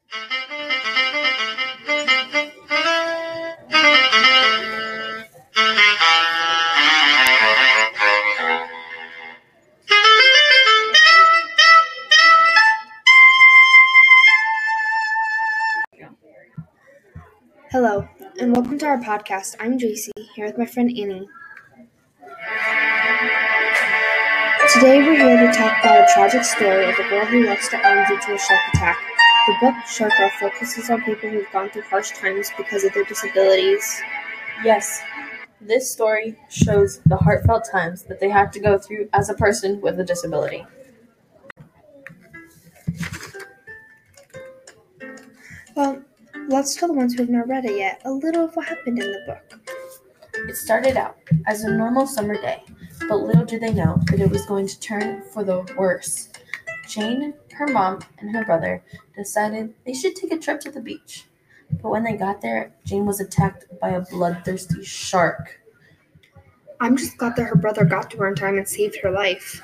Hello, and welcome to our podcast. I'm JC, here with my friend Annie. Today we're here to talk about a tragic story of a girl who lost her arm due to a shark attack. The book Shark Girl focuses on people who've gone through harsh times because of their disabilities. Yes, this story shows the heartfelt times that they have to go through as a person with a disability. Well, let's tell the ones who have not read it yet a little of what happened in the book. It started out as a normal summer day, but little did they know that it was going to turn for the worse. Jane, her mom, and her brother decided they should take a trip to the beach. But when they got there, Jane was attacked by a bloodthirsty shark. I'm just glad that her brother got to her in time and saved her life.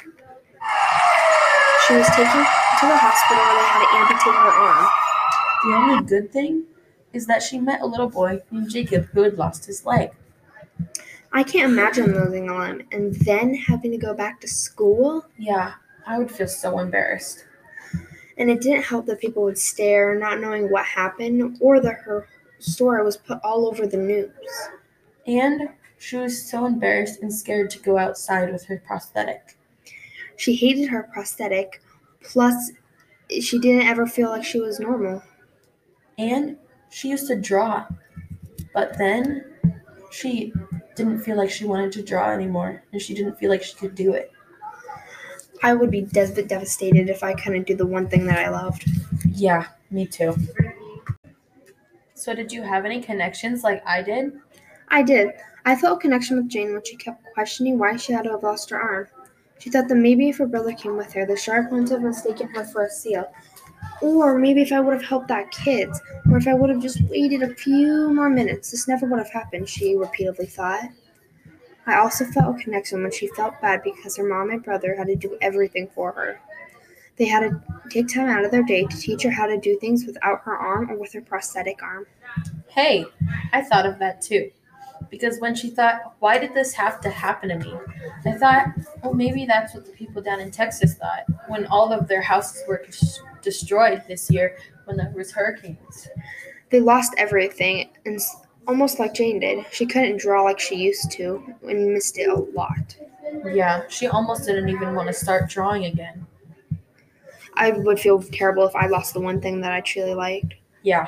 She was taken to the hospital where they had to amputate her arm. The only good thing is that she met a little boy named Jacob who had lost his leg. I can't imagine losing a limb and then having to go back to school. Yeah, I would feel so embarrassed. And it didn't help that people would stare, not knowing what happened, or that her story was put all over the news. And she was so embarrassed and scared to go outside with her prosthetic. She hated her prosthetic, plus she didn't ever feel like she was normal. And she used to draw, but then she didn't feel like she wanted to draw anymore, and she didn't feel like she could do it. I would be devastated if I couldn't do the one thing that I loved. Yeah, me too. So did you have any connections like I did? I did. I felt a connection with Jane when she kept questioning why she had to have lost her arm. She thought that maybe if her brother came with her, the shark wouldn't have mistaken her for a seal. Or maybe if I would have helped that kid, or if I would have just waited a few more minutes, this never would have happened, she repeatedly thought. I also felt a connection when she felt bad because her mom and brother had to do everything for her. They had to take time out of their day to teach her how to do things without her arm or with her prosthetic arm. Hey, I thought of that too. Because when she thought, why did this have to happen to me? I thought, well, maybe that's what the people down in Texas thought when all of their houses were destroyed this year when there was hurricanes. They lost everything, and almost like Jane did, she couldn't draw like she used to and missed it a lot. Yeah, she almost didn't even want to start drawing again. I would feel terrible if I lost the one thing that I truly liked. Yeah.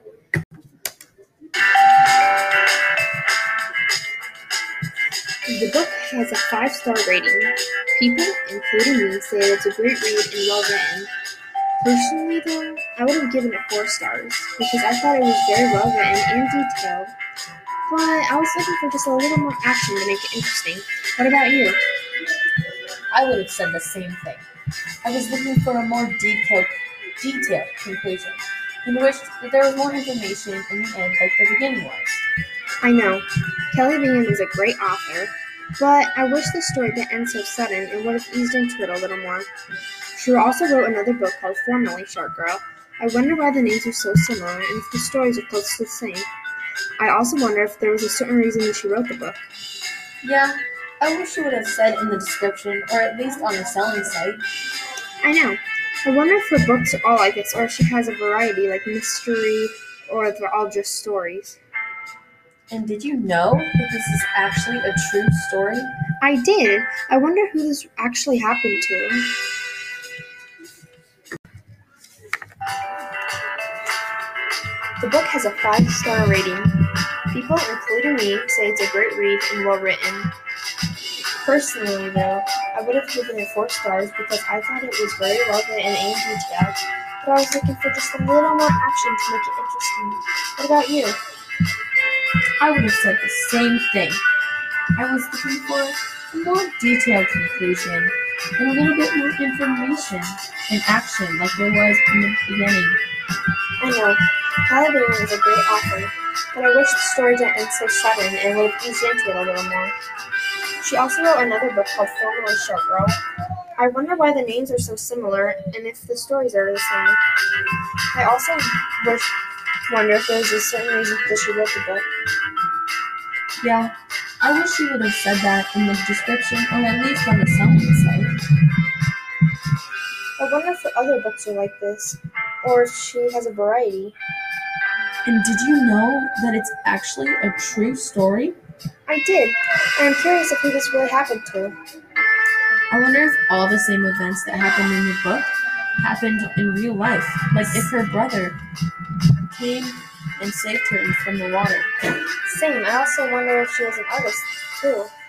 The book has a 5-star rating. People, including me, say that it's a great read and well written. Personally, though, I would have given it 4 stars because I thought it was very well written and detailed. But I was looking for just a little more action to make it interesting. What about you? I would have said the same thing. I was looking for a more detailed conclusion and wished that there was more information in the end like the beginning was. I know, Kelly Bingham is a great author, but I wish the story didn't end so sudden and would have eased into it a little more. She also wrote another book called Formerly Shark Girl. I wonder why the names are so similar and if the stories are close to the same. I also wonder if there was a certain reason that she wrote the book. Yeah, I wish she would have said in the description or at least on the selling site. I know. I wonder if her books are all like this or if she has a variety like mystery or if they're all just stories. And did you know that this is actually a true story? I did. I wonder who this actually happened to. The book has a 5-star rating. People, including me, say it's a great read and well written. Personally, though, I would have given it 4 stars because I thought it was very well written and detailed, but I was looking for just a little more action to make it interesting. What about you? I would have said the same thing. I was looking for a more detailed conclusion and a little bit more information and action like there was in the beginning. I know, Kelly Bingham is a great author, but I wish the story didn't end so sudden and would have eased into it a little more. She also wrote another book called Formerly Shark Girl. I wonder why the names are so similar and if the stories are the same. I also wonder if there's a certain reason that she wrote the book. Yeah, I wish she would have said that in the description or at least on the selling site. I wonder if her other books are like this, or if she has a variety. And did you know that it's actually a true story? I did, and I'm curious of who this really happened to. I wonder if all the same events that happened in the book happened in real life. Like if her brother came and saved her from the water. Same, I also wonder if she was an artist, too.